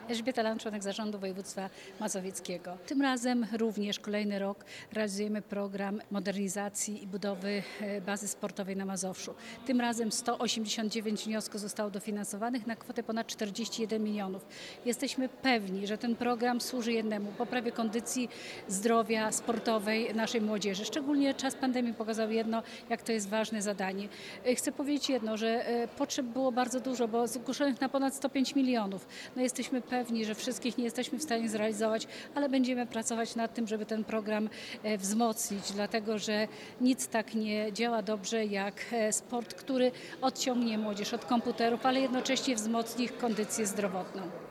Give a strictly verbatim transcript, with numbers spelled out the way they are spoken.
Elżbieta Lan, członek Zarządu Województwa Mazowieckiego. Tym razem również kolejny rok realizujemy program modernizacji i budowy bazy sportowej na Mazowszu. Tym razem sto osiemdziesiąt dziewięć wniosków zostało dofinansowanych na kwotę ponad czterdzieści jeden milionów. Jesteśmy pewni, że ten program służy jednemu, poprawie kondycji zdrowia sportowej naszej młodzieży. Szczególnie czas pandemii pokazał jedno, jak to jest ważne zadanie. Chcę powiedzieć jedno, że potrzeb było bardzo dużo, bo zgłoszonych na ponad sto pięć milionów. No jesteśmy pewni, że wszystkich nie jesteśmy w stanie zrealizować, ale będziemy pracować nad tym, żeby ten program wzmocnić, dlatego że nic tak nie działa dobrze jak sport, który odciągnie młodzież od komputerów, ale jednocześnie wzmocni ich kondycję zdrowotną.